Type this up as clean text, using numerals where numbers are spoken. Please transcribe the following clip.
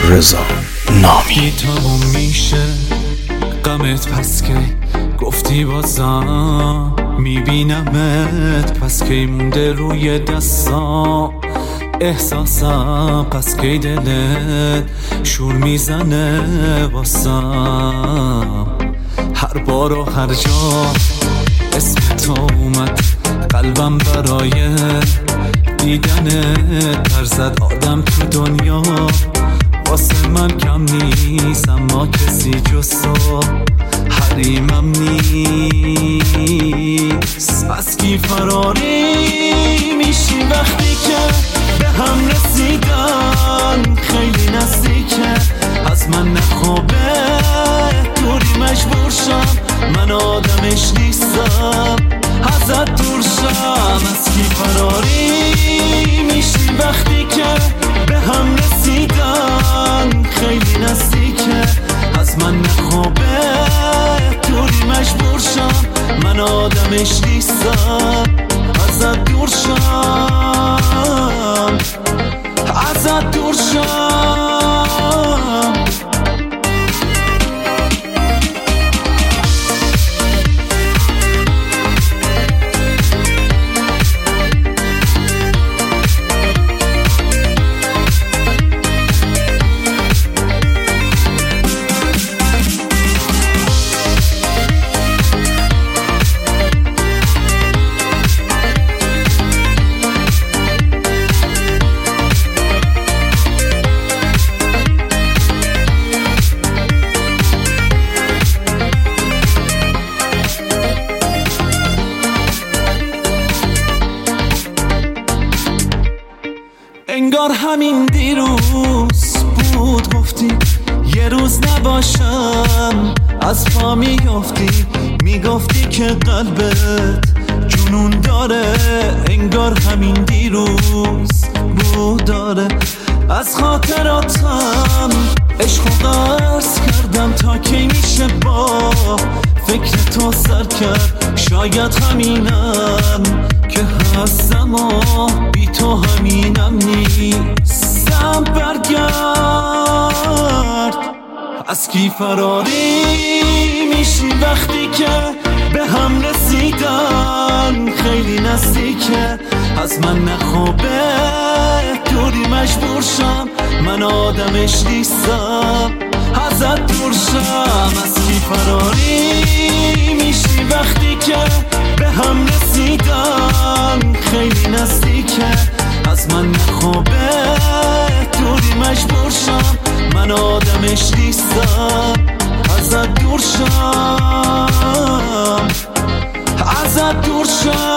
رضا نامی. تموم میشه غمت پس که گفتی بازم میبینمت، پس کی مونده روی دستام احساسم، پس کی دلت شور میزنه واسم. هر بار و هر جا اسم تو اومد قلبم برای دیدنت پر زد. آدم تو دنیا واسه من کم نیست، اما کسی جز تو حریمم نیست. از کی فراری میشی وقتی که به هم رسیدن خیلی نزدیکه، از من نخوابه دوری مجبور شم، من آدمش نیستم ازت دور شم. از کی فراری میشی وقتی که به هم رسیدن خیلی نزدیکه، از من نخوابه دوری مجبور شم، من آدمش نیستم ازت دور شم، ازت دور شم. انگار همین دیروز بود گفتی یه روز نباشم از پا میافتی، میگفتی که قلبت جنون داره. انگار همین دیروز بود داره، از خاطراتم عشق و قرض کردم تا کی میشه با فکر تو سر کرد. شاید همینم که هستم و بی تو همینم نیستم. برگرد. از کی فراری میشی وقتی که به هم رسیدن خیلی نزدیکه، از من نخوابه دوری مجبور شم، من آدمش نیستم ازت دور شم. از کی فراری میشی وقتی که به هم رسیدن خیلی نزدیکه، از من نخوابه دوری مجبور شم، من آدمش نیستم ازت دور شم، ازت دور شم.